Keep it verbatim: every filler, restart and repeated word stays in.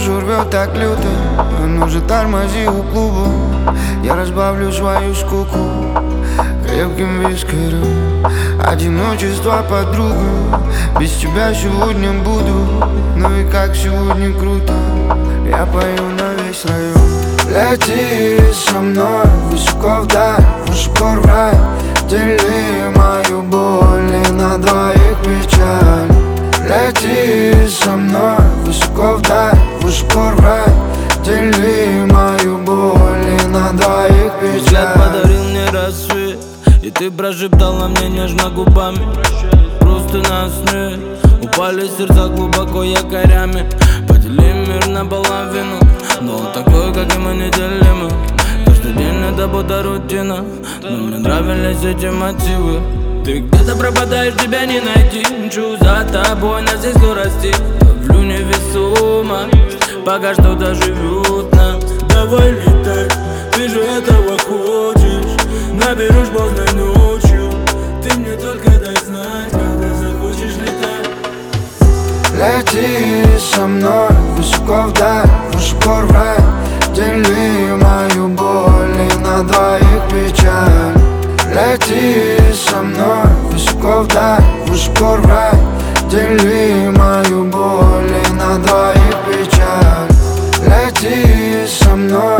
душу рвет так люто, ну же тормози у клуба. Я разбавлю свою скуку крепким вискарем. Одиночество, подруга, без тебя сегодня буду. Ну и как сегодня круто, я пою на весь район. Лети со мной высоко вдаль, высоко в рай. Дели мою боль и на двоих печаль. Лети со мной высоко вдаль, высоко в рай. Дели мою боль и на двоих печаль. Взгляд подарил мне рассвет, и ты прошептала мне нежно губами. Просто нас нет, упали сердца глубоко якорями. Поделим мир наполовину, но он такой, как и мы, неделимы. Каждый день это будто рутина, но мне нравились эти мотивы. Ты где-то пропадаешь, тебя не найти. Мчу за тобой на всей скорости, ловлю невесомо, пока что-то живет нам. Давай летай, ты же этого хочешь. Наберешь поздно ночью, ты мне только дай знать, когда захочешь летать. Лети со мной высоко вдаль, высоко в рай. Дели мою боль и на двоих печаль. Лети со мной высоко вдаль, высоко в рай. Дели мою боль и на двоих печаль. Лети со мной